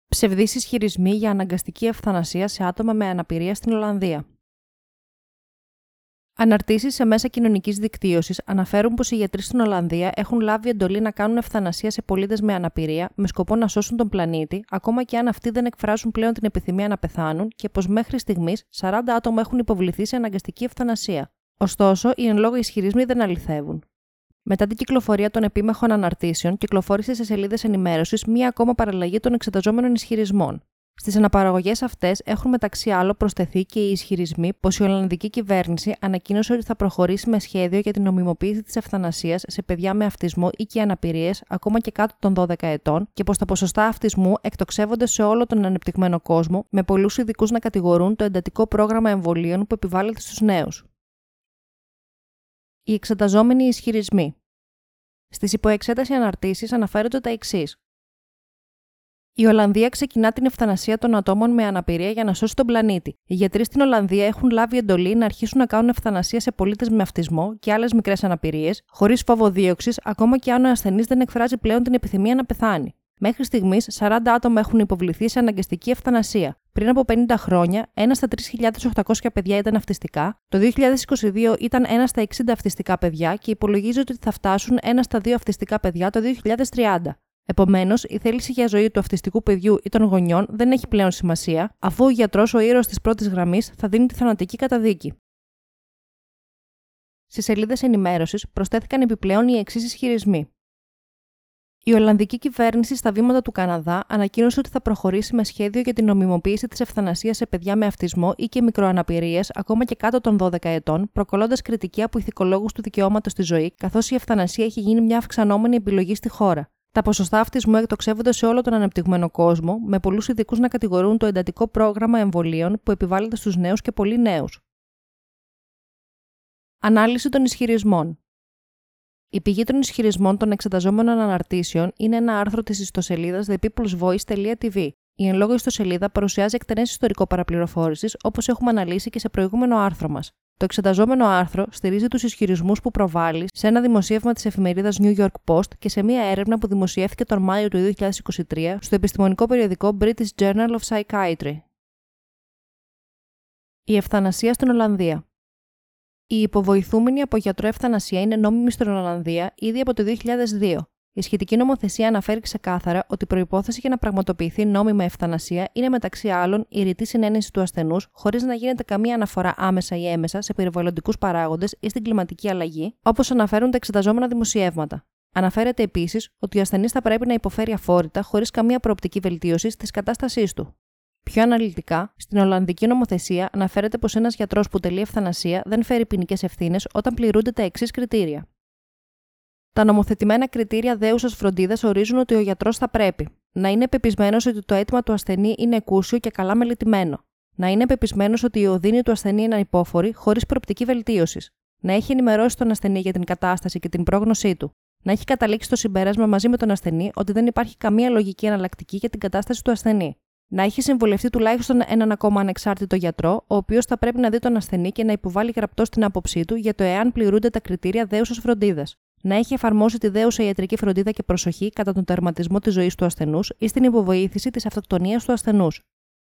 Ψευδείς ισχυρισμοί για αναγκαστική ευθανασία σε άτομα με αναπηρία στην Ολλανδία. Αναρτήσεις σε μέσα κοινωνικής δικτύωσης αναφέρουν πως οι γιατροί στην Ολλανδία έχουν λάβει εντολή να κάνουν ευθανασία σε πολίτες με αναπηρία με σκοπό να σώσουν τον πλανήτη, ακόμα και αν αυτοί δεν εκφράζουν πλέον την επιθυμία να πεθάνουν, και πως μέχρι στιγμής 40 άτομα έχουν υποβληθεί σε αναγκαστική ευθανασία. Ωστόσο, οι εν λόγω ισχυρισμοί δεν αληθεύουν. Μετά την κυκλοφορία των επίμεχων αναρτήσεων, κυκλοφόρησε σε σελίδες ενημέρωσης μία ακόμα παραλλαγή των εξεταζόμενων ισχυρισμών. Στις αναπαραγωγές αυτές έχουν μεταξύ άλλων προσθεθεί και οι ισχυρισμοί πως η Ολλανδική κυβέρνηση ανακοίνωσε ότι θα προχωρήσει με σχέδιο για την νομιμοποίηση της ευθανασίας σε παιδιά με αυτισμό ή και αναπηρίες, ακόμα και κάτω των 12 ετών, και πως τα ποσοστά αυτισμού εκτοξεύονται σε όλο τον ανεπτυγμένο κόσμο, με πολλούς ειδικούς να κατηγορούν το εντατικό πρόγραμμα εμβολίων που επιβάλλεται στους νέους. Οι εξεταζόμενοι ισχυρισμοί. Στις υποεξέταση αναρτήσεις αναφέρονται τα εξής. Η Ολλανδία ξεκινά την ευθανασία των ατόμων με αναπηρία για να σώσει τον πλανήτη. Οι γιατροί στην Ολλανδία έχουν λάβει εντολή να αρχίσουν να κάνουν ευθανασία σε πολίτες με αυτισμό και άλλες μικρές αναπηρίες, χωρίς φόβο δίωξης, ακόμα και αν ο ασθενής δεν εκφράζει πλέον την επιθυμία να πεθάνει. Μέχρι στιγμής, 40 άτομα έχουν υποβληθεί σε αναγκαστική ευθανασία. Πριν από 50 χρόνια, 1 στα 3.800 παιδιά ήταν αυτιστικά, το 2022 ήταν 1 στα 60 αυτιστικά παιδιά και υπολογίζεται ότι θα φτάσουν 1 στα 2 αυτιστικά παιδιά το 2030. Επομένως, η θέληση για ζωή του αυτιστικού παιδιού ή των γονιών δεν έχει πλέον σημασία, αφού ο γιατρός, ο ήρωας της πρώτης γραμμής, θα δίνει τη θανατική καταδίκη. Στις σελίδες ενημέρωσης προσθέθηκαν επιπλέον οι εξής ισχυρισμοί. Η Ολλανδική κυβέρνηση στα βήματα του Καναδά ανακοίνωσε ότι θα προχωρήσει με σχέδιο για την νομιμοποίηση της ευθανασίας σε παιδιά με αυτισμό ή και μικροαναπηρίες, ακόμα και κάτω των 12 ετών, προκαλώντας κριτική από ηθικολόγους του δικαιώματος στη ζωή, καθώς η ευθανασία έχει γίνει μια αυξανόμενη επιλογή στη χώρα. Τα ποσοστά αυτισμού εκτοξεύονται σε όλο τον ανεπτυγμένο κόσμο, με πολλούς ειδικούς να κατηγορούν το εντατικό πρόγραμμα εμβολίων που επιβάλλεται στους νέους και πολύ νέους. Ανάλυση των ισχυρισμών. Η πηγή των ισχυρισμών των εξεταζόμενων αναρτήσεων είναι ένα άρθρο της ιστοσελίδας thepeoplesvoice.tv. Η εν λόγω ιστοσελίδα παρουσιάζει εκτενές ιστορικό παραπληροφόρησης, όπως έχουμε αναλύσει και σε προηγούμενο άρθρο μας. Το εξεταζόμενο άρθρο στηρίζει τους ισχυρισμούς που προβάλλει σε ένα δημοσίευμα της εφημερίδας New York Post και σε μία έρευνα που δημοσιεύθηκε τον Μάιο του 2023 στο επιστημονικό περιοδικό British Journal of Psychiatry. Η ευθανασία στην Ολλανδία. Η υποβοηθούμενη από γιατρό ευθανασία είναι νόμιμη στην Ολλανδία ήδη από το 2002. Η σχετική νομοθεσία αναφέρει ξεκάθαρα ότι η προϋπόθεση για να πραγματοποιηθεί νόμιμα ευθανασία είναι μεταξύ άλλων η ρητή συνένεση του ασθενούς, χωρίς να γίνεται καμία αναφορά άμεσα ή έμεσα σε περιβαλλοντικούς παράγοντες ή στην κλιματική αλλαγή, όπως αναφέρουν τα εξεταζόμενα δημοσιεύματα. Αναφέρεται επίσης ότι ο ασθενής θα πρέπει να υποφέρει αφόρητα χωρίς καμία προοπτική βελτίωση της κατάστασής του. Πιο αναλυτικά, στην Ολλανδική νομοθεσία αναφέρεται πως ένας γιατρός που τελεί ευθανασία δεν φέρει ποινικές ευθύνες όταν πληρούνται τα εξής κριτήρια. Τα νομοθετημένα κριτήρια δέουσας φροντίδας ορίζουν ότι ο γιατρός θα πρέπει να είναι πεπισμένος ότι το αίτημα του ασθενή είναι εκούσιο και καλά μελετημένο, να είναι πεπισμένος ότι η οδύνη του ασθενή είναι ανυπόφορη, χωρίς προοπτική βελτίωσης, να έχει ενημερώσει τον ασθενή για την κατάσταση και την πρόγνωσή του, να έχει καταλήξει στο συμπέρασμα μαζί με τον ασθενή ότι δεν υπάρχει καμία λογική εναλλακτική για την κατάσταση του ασθενή, να έχει συμβουλευτεί τουλάχιστον έναν ακόμα ανεξάρτητο γιατρό, ο οποίος θα πρέπει να δει τον ασθενή και να υποβάλει γραπτός την άποψή του για το εάν πληρούνται τα κριτήρια δέουσας φροντίδας. Να έχει εφαρμόσει τη δέουσα ιατρική φροντίδα και προσοχή κατά τον τερματισμό της ζωής του ασθενούς ή στην υποβοήθηση της αυτοκτονίας του ασθενούς.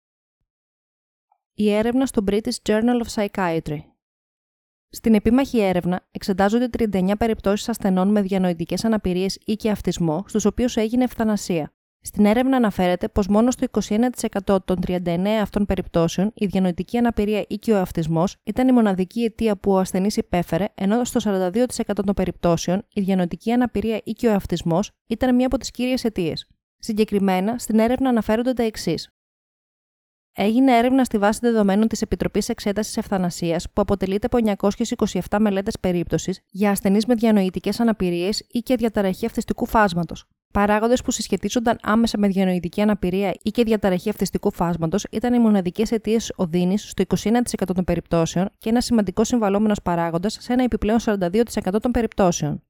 Η έρευνα στο British Journal of Psychiatry. Στην επίμαχη έρευνα εξετάζονται 39 περιπτώσεις ασθενών με διανοητικές αναπηρίες ή και αυτισμό, στους οποίους έγινε ευθανασία. Στην έρευνα αναφέρεται πως μόνο στο 21% των 39 αυτών περιπτώσεων η διανοητική αναπηρία ή και ο αυτισμός ήταν η μοναδική αιτία που ο ασθενής υπέφερε, ενώ στο 42% των περιπτώσεων η διανοητική αναπηρία ή και ο αυτισμός ήταν μία από τις κύριες αιτίες. Συγκεκριμένα, στην έρευνα αναφέρονται τα εξής. Έγινε έρευνα στη βάση δεδομένων της Επιτροπής Εξέτασης Ευθανασίας, που αποτελείται από 927 μελέτες περίπτωσης για ασθενείς με διανοητικές αναπηρίες ή και διαταραχή αυτιστικού φάσματος. Παράγοντες που συσχετίζονταν άμεσα με διανοητική αναπηρία ή και διαταραχή αυτιστικού φάσματος ήταν οι μοναδικές αιτίες οδύνης στο 21% των περιπτώσεων και ένα σημαντικό συμβαλόμενος παράγοντας σε ένα επιπλέον 42% των περιπτώσεων.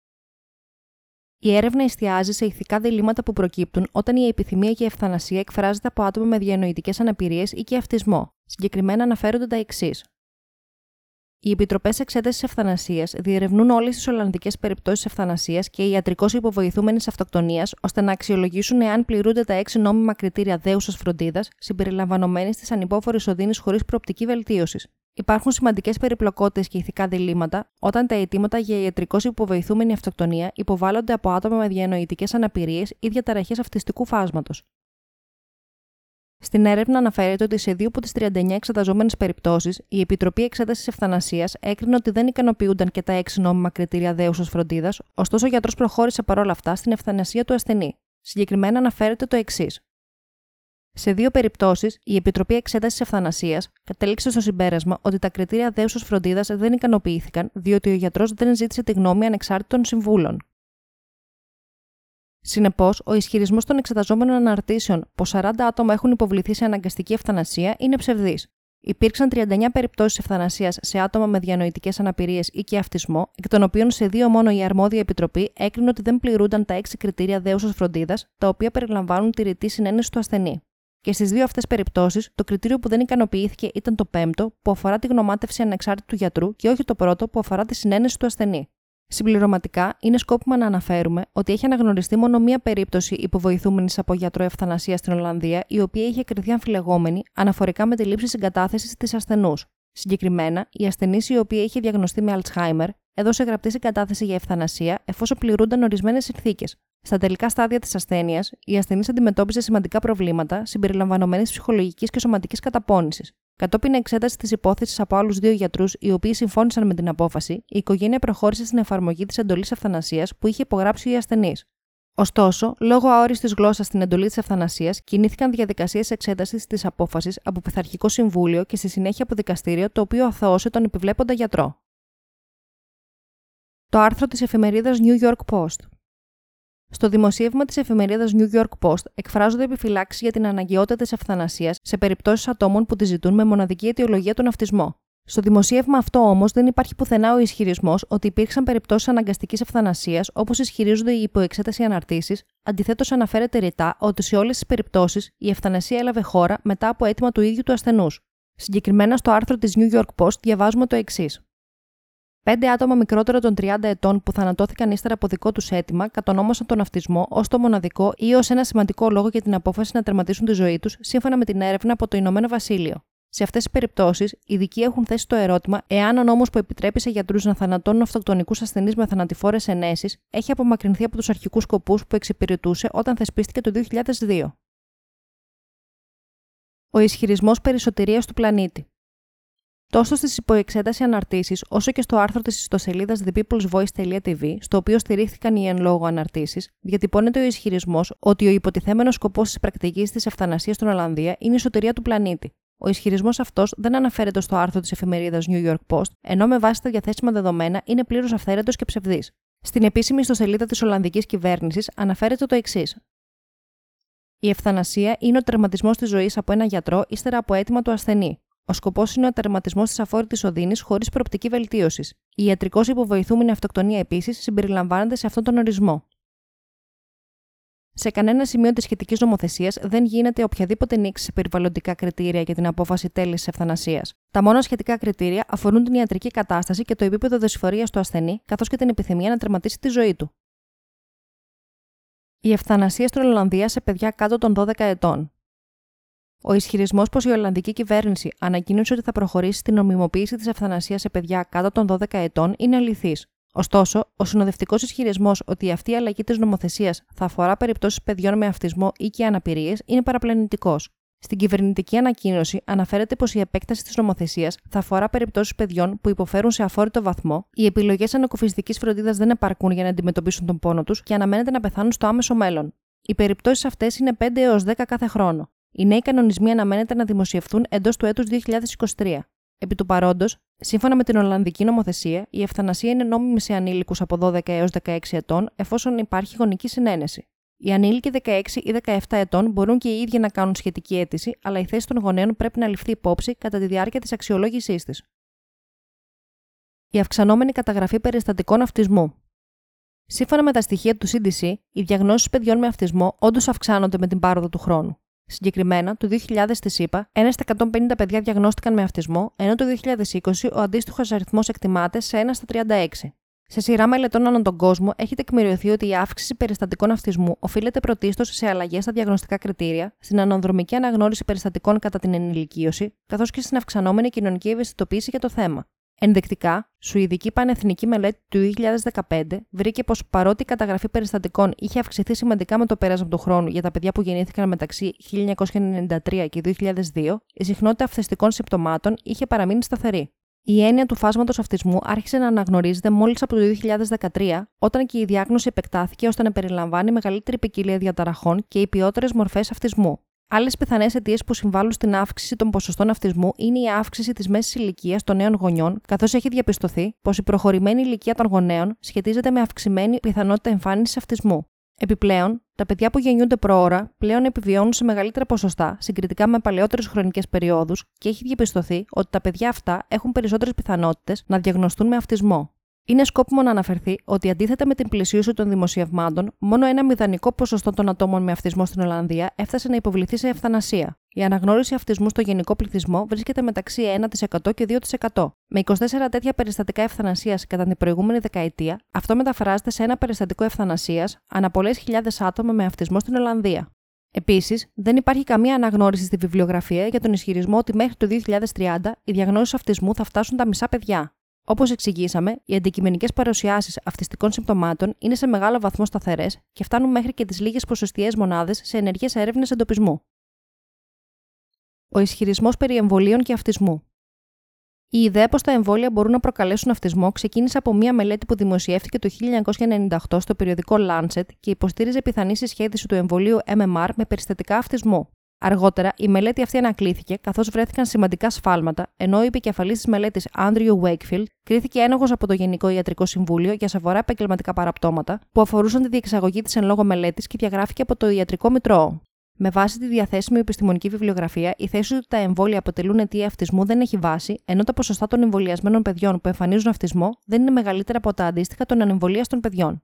Η έρευνα εστιάζει σε ηθικά διλήμματα που προκύπτουν όταν η επιθυμία και η ευθανασία εκφράζεται από άτομα με διανοητικές αναπηρίες ή και αυτισμό. Συγκεκριμένα αναφέρονται τα εξής. Οι επιτροπές εξέτασης ευθανασίας διερευνούν όλες τις ολλανδικές περιπτώσεις ευθανασίας και ιατρικώς υποβοηθούμενης αυτοκτονίας, ώστε να αξιολογήσουν εάν πληρούνται τα 6 νόμιμα κριτήρια δέουσας φροντίδας, συμπεριλαμβανομένης της ανυπόφορης οδύνης χωρίς προοπτική βελτίωσης. Υπάρχουν σημαντικές περιπλοκότητες και ηθικά διλήμματα όταν τα αιτήματα για ιατρικώς υποβοηθούμενη αυτοκτονία υποβάλλονται από άτομα με διανοητικές αναπηρίες ή διαταραχές αυτιστικού φάσματος. Στην έρευνα αναφέρεται ότι σε 2 από τις 39 εξεταζόμενες περιπτώσεις, η Επιτροπή Εξέτασης Ευθανασίας έκρινε ότι δεν ικανοποιούνταν και τα 6 νόμιμα κριτήρια δέουσας φροντίδας, ωστόσο ο γιατρός προχώρησε παρόλα αυτά στην ευθανασία του ασθενή. Συγκεκριμένα αναφέρεται το εξής. Σε 2 περιπτώσεις, η Επιτροπή Εξέτασης Ευθανασίας κατέληξε στο συμπέρασμα ότι τα κριτήρια δέουσας φροντίδας δεν ικανοποιήθηκαν, διότι ο γιατρός δεν ζήτησε τη γνώμη ανεξάρτητων συμβούλων. Συνεπώς, ο ισχυρισμός των εξεταζόμενων αναρτήσεων πως 40 άτομα έχουν υποβληθεί σε αναγκαστική ευθανασία είναι ψευδής. Υπήρξαν 39 περιπτώσεις ευθανασίας σε άτομα με διανοητικές αναπηρίες ή και αυτισμό, εκ των οποίων σε 2 μόνο η αρμόδια επιτροπή έκρινε ότι δεν πληρούνταν τα 6 κριτήρια δέουσας φροντίδας, τα οποία περιλαμβάνουν τη ρητή συνένεση του ασθενή. Και στις 2 αυτές περιπτώσεις, το κριτήριο που δεν ικανοποιήθηκε ήταν το 5ο, που αφορά τη γνωμάτευση ανεξάρτητου γιατρού, και όχι το 1ο, που αφορά τη συνένεση του ασθενή. Συμπληρωματικά, είναι σκόπιμα να αναφέρουμε ότι έχει αναγνωριστεί μόνο μία περίπτωση υποβοηθούμενης από γιατρό ευθανασία στην Ολλανδία, η οποία είχε κριθεί αμφιλεγόμενη αναφορικά με τη λήψη συγκατάθεσης της ασθενούς. Συγκεκριμένα, η ασθενής η οποία είχε διαγνωστεί με Αλτσχάιμερ έδωσε γραπτή συγκατάθεση για ευθανασία εφόσον πληρούνταν ορισμένες συνθήκες. Στα τελικά στάδια της ασθένειας, η ασθενής αντιμετώπιζε σημαντικά προβλήματα συμπεριλαμβανομένης ψυχολογικής και σωματικής καταπώνησης. Κατόπιν εξέταση της υπόθεσης από άλλους 2 γιατρούς, οι οποίοι συμφώνησαν με την απόφαση, η οικογένεια προχώρησε στην εφαρμογή της εντολής ευθανασίας που είχε υπογράψει η ασθενής. Ωστόσο, λόγω αόριστης γλώσσας στην εντολή της ευθανασίας, κινήθηκαν διαδικασίες εξέτασης της απόφασης από Πειθαρχικό Συμβούλιο και στη συνέχεια από δικαστήριο, το οποίο αθώωσε τον επιβλέποντα γιατρό. Το άρθρο της εφημερίδας New York Post. Στο δημοσίευμα της εφημερίδας New York Post εκφράζονται επιφυλάξεις για την αναγκαιότητα της ευθανασίας σε περιπτώσεις ατόμων που τη ζητούν με μοναδική αιτιολογία τον αυτισμό. Στο δημοσίευμα αυτό όμως δεν υπάρχει πουθενά ο ισχυρισμός ότι υπήρξαν περιπτώσεις αναγκαστικής ευθανασίας όπως ισχυρίζονται οι υποεξέταση αναρτήσεις, αντιθέτως αναφέρεται ρητά ότι σε όλες τις περιπτώσεις η ευθανασία έλαβε χώρα μετά από αίτημα του ίδιου του ασθενούς. Συγκεκριμένα στο άρθρο της New York Post διαβάζουμε το εξής. 5 άτομα μικρότερο των 30 ετών που θανατώθηκαν ύστερα από δικό τους αίτημα κατονόμασαν τον αυτισμό ως το μοναδικό ή ως ένα σημαντικό λόγο για την απόφαση να τερματίσουν τη ζωή τους, σύμφωνα με την έρευνα από το Ηνωμένο Βασίλειο. Σε αυτές τις περιπτώσεις, οι ειδικοί έχουν θέσει το ερώτημα εάν ο νόμος που επιτρέπει σε γιατρούς να θανατώνουν αυτοκτονικούς ασθενείς με θανατηφόρες ενέσεις έχει απομακρυνθεί από τους αρχικούς σκοπούς που εξυπηρετούσε όταν θεσπίστηκε το 2002. Ο ισχυρισμός περί σωτηρίας του πλανήτη. Τόσο στις υποεξέταση αναρτήσεις, όσο και στο άρθρο της ιστοσελίδας thepeoplesvoice.tv, στο οποίο στηρίχθηκαν οι εν λόγω αναρτήσεις, διατυπώνεται ο ισχυρισμός ότι ο υποτιθέμενος σκοπός της πρακτικής της ευθανασίας στην Ολλανδία είναι η σωτηρία του πλανήτη. Ο ισχυρισμός αυτός δεν αναφέρεται στο άρθρο της εφημερίδας New York Post, ενώ με βάση τα διαθέσιμα δεδομένα είναι πλήρως αυθαίρετος και ψευδής. Στην επίσημη ιστοσελίδα της Ολλανδικής κυβέρνησης αναφέρεται το εξής. Η ευθανασία είναι ο τερματισμός της ζωής από ένα γιατρό ύστερα από αίτημα του ασθενή. Ο σκοπός είναι ο τερματισμός της αφόρητης οδύνης χωρίς προοπτική βελτίωσης. Η ιατρικώς υποβοηθούμενη αυτοκτονία επίσης συμπεριλαμβάνεται σε αυτόν τον ορισμό. Σε κανένα σημείο της σχετικής νομοθεσίας δεν γίνεται οποιαδήποτε νήξη σε περιβαλλοντικά κριτήρια για την απόφαση τέλεσης ευθανασίας. Τα μόνα σχετικά κριτήρια αφορούν την ιατρική κατάσταση και το επίπεδο δυσφορίας του ασθενή, καθώς και την επιθυμία να τερματίσει τη ζωή του. Η ευθανασία στην Ολλανδία σε παιδιά κάτω των 12 ετών. Ο ισχυρισμός πως η Ολλανδική κυβέρνηση ανακοίνωσε ότι θα προχωρήσει στην νομιμοποίηση της ευθανασίας σε παιδιά κάτω των 12 ετών είναι αληθής. Ωστόσο, ο συνοδευτικός ισχυρισμός ότι αυτή η αλλαγή της νομοθεσίας θα αφορά περιπτώσεις παιδιών με αυτισμό ή και αναπηρίες είναι παραπλανητικός. Στην κυβερνητική ανακοίνωση αναφέρεται πως η επέκταση της νομοθεσίας θα αφορά περιπτώσεις παιδιών που υποφέρουν σε αφόρητο βαθμό, οι επιλογές ανακοφιστικής φροντίδας δεν επαρκούν για να αντιμετωπίσουν τον πόνο τους και αναμένεται να πεθάνουν στο άμεσο μέλλον. Οι περιπτώσεις αυτές είναι 5 έως 10 κάθε χρόνο. Οι νέοι κανονισμοί αναμένεται να δημοσιευθούν εντός του έτους 2023. Επί του παρόντος, σύμφωνα με την Ολλανδική νομοθεσία, η ευθανασία είναι νόμιμη σε ανήλικους από 12 έως 16 ετών, εφόσον υπάρχει γονική συνένεση. Οι ανήλικοι 16 ή 17 ετών μπορούν και οι ίδιοι να κάνουν σχετική αίτηση, αλλά η θέση των γονέων πρέπει να ληφθεί υπόψη κατά τη διάρκεια της αξιολόγησής της. Η αυξανόμενη καταγραφή περιστατικών αυτισμού. Σύμφωνα με τα στοιχεία του CDC, οι διαγνώσεις παιδιών με αυτισμό όντως αυξάνονται με την πάροδο του χρόνου. Συγκεκριμένα, το 2000 στη ΣΥΠΑ, 1 στα 150 παιδιά διαγνώστηκαν με αυτισμό, ενώ το 2020 ο αντίστοιχος αριθμός εκτιμάται σε 1 στα 36. Σε σειρά μελετών ανά τον κόσμο έχει τεκμηριωθεί ότι η αύξηση περιστατικών αυτισμού οφείλεται πρωτίστως σε αλλαγές στα διαγνωστικά κριτήρια, στην αναδρομική αναγνώριση περιστατικών κατά την ενηλικίωση, καθώς και στην αυξανόμενη κοινωνική ευαισθητοποίηση για το θέμα. Ενδεικτικά, Σουηδική Πανεθνική Μελέτη του 2015 βρήκε πως παρότι η καταγραφή περιστατικών είχε αυξηθεί σημαντικά με το πέρασμα του χρόνου για τα παιδιά που γεννήθηκαν μεταξύ 1993 και 2002, η συχνότητα αυθιστικών συμπτωμάτων είχε παραμείνει σταθερή. Η έννοια του φάσματος αυτισμού άρχισε να αναγνωρίζεται μόλις από το 2013, όταν και η διάγνωση επεκτάθηκε ώστε να περιλαμβάνει μεγαλύτερη ποικιλία διαταραχών και υπιότερες μορφές αυτισμού. Άλλες πιθανές αιτίες που συμβάλλουν στην αύξηση των ποσοστών αυτισμού είναι η αύξηση της μέσης ηλικίας των νέων γονιών, καθώς έχει διαπιστωθεί πως η προχωρημένη ηλικία των γονέων σχετίζεται με αυξημένη πιθανότητα εμφάνισης αυτισμού. Επιπλέον, τα παιδιά που γεννιούνται προώρα πλέον επιβιώνουν σε μεγαλύτερα ποσοστά συγκριτικά με παλαιότερες χρονικές περιόδους και έχει διαπιστωθεί ότι τα παιδιά αυτά έχουν περισσότερες πιθανότητες να διαγνωστούν με αυτισμό. Είναι σκόπιμο να αναφερθεί ότι αντίθετα με την πλαισίωση των δημοσιευμάτων, μόνο ένα μηδανικό ποσοστό των ατόμων με αυτισμό στην Ολλανδία έφτασε να υποβληθεί σε ευθανασία. Η αναγνώριση αυτισμού στο γενικό πληθυσμό βρίσκεται μεταξύ 1% και 2%. Με 24 τέτοια περιστατικά ευθανασίας κατά την προηγούμενη δεκαετία, αυτό μεταφράζεται σε ένα περιστατικό ευθανασίας ανά πολλές χιλιάδες άτομα με αυτισμό στην Ολλανδία. Επίσης, δεν υπάρχει καμία αναγνώριση στη βιβλιογραφία για τον ισχυρισμό ότι μέχρι το 2030 οι διαγνώσεις αυτισμού θα φτάσουν τα μισά παιδιά. Όπως εξηγήσαμε, οι αντικειμενικές παρουσιάσεις αυτιστικών συμπτωμάτων είναι σε μεγάλο βαθμό σταθερές και φτάνουν μέχρι και τις λίγες ποσοστιαίες μονάδες σε ενεργές έρευνες εντοπισμού. Ο ισχυρισμός περί εμβολίων και αυτισμού. Η ιδέα πως τα εμβόλια μπορούν να προκαλέσουν αυτισμό ξεκίνησε από μία μελέτη που δημοσιεύτηκε το 1998 στο περιοδικό Lancet και υποστήριζε πιθανή συσχέτιση του εμβολίου MMR με περιστατικά αυτισμού. Αργότερα, η μελέτη αυτή ανακλήθηκε καθώς βρέθηκαν σημαντικά σφάλματα, ενώ ο επικεφαλής της μελέτης Andrew Wakefield κρίθηκε ένοχος από το Γενικό Ιατρικό Συμβούλιο για σοβαρά επαγγελματικά παραπτώματα που αφορούσαν τη διεξαγωγή της εν λόγω μελέτης και διαγράφηκε από το Ιατρικό Μητρώο. Με βάση τη διαθέσιμη επιστημονική βιβλιογραφία, η θέση ότι τα εμβόλια αποτελούν αιτία αυτισμού δεν έχει βάση, ενώ τα ποσοστά των εμβολιασμένων παιδιών που εμφανίζουν αυτισμό δεν είναι μεγαλύτερα από τα αντίστοιχα των ανεμβολίαστων παιδιών.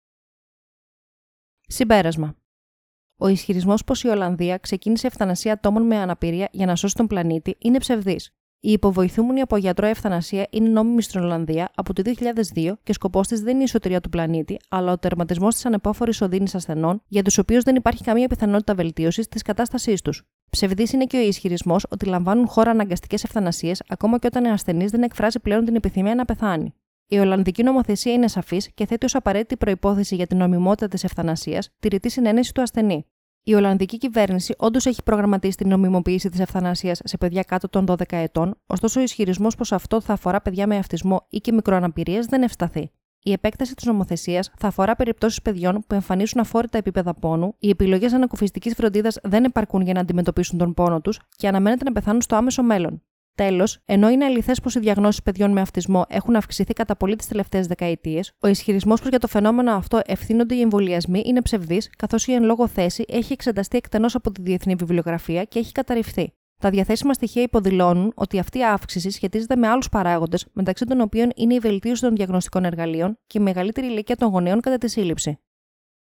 Συμπέρασμα. Ο ισχυρισμός πως η Ολλανδία ξεκίνησε ευθανασία ατόμων με αναπηρία για να σώσει τον πλανήτη είναι ψευδής. Η υποβοηθούμενη από γιατρό ευθανασία είναι νόμιμη στην Ολλανδία από το 2002 και σκοπός της δεν είναι η σωτηρία του πλανήτη, αλλά ο τερματισμός της ανεπόφορης οδύνης ασθενών, για τους οποίους δεν υπάρχει καμία πιθανότητα βελτίωσης της κατάστασής τους. Ψευδής είναι και ο ισχυρισμός ότι λαμβάνουν χώρα αναγκαστικές ευθανασίες, ακόμα και όταν ο ασθενής δεν εκφράζει πλέον την επιθυμία να πεθάνει. Η Ολλανδική νομοθεσία είναι σαφής και θέτει ως απαραίτητη προϋπόθεση για την νομιμότητα της ευθανασίας τη ρητή συνένεση του ασθενή. Η Ολλανδική κυβέρνηση όντως έχει προγραμματίσει την νομιμοποίηση της ευθανασίας σε παιδιά κάτω των 12 ετών, ωστόσο ο ισχυρισμός πως αυτό θα αφορά παιδιά με αυτισμό ή και μικροαναπηρίες δεν ευσταθεί. Η επέκταση της νομοθεσίας θα αφορά περιπτώσεις παιδιών που εμφανίσουν αφόρητα επίπεδα πόνου, οι επιλογές ανακουφιστικής φροντίδας δεν επαρκούν για να αντιμετωπίσουν τον πόνο τους και αναμένεται να πεθάνουν στο άμεσο μέλλον. Τέλος, ενώ είναι αληθές πως οι διαγνώσεις παιδιών με αυτισμό έχουν αυξηθεί κατά πολύ τις τελευταίες δεκαετίες, ο ισχυρισμός πως για το φαινόμενο αυτό ευθύνονται οι εμβολιασμοί είναι ψευδής, καθώς η εν λόγω θέση έχει εξεταστεί εκτενώς από τη διεθνή βιβλιογραφία και έχει καταρριφθεί. Τα διαθέσιμα στοιχεία υποδηλώνουν ότι αυτή η αύξηση σχετίζεται με άλλους παράγοντες, μεταξύ των οποίων είναι η βελτίωση των διαγνωστικών εργαλείων και η μεγαλύτερη ηλικία των γονέων κατά τη σύλληψη.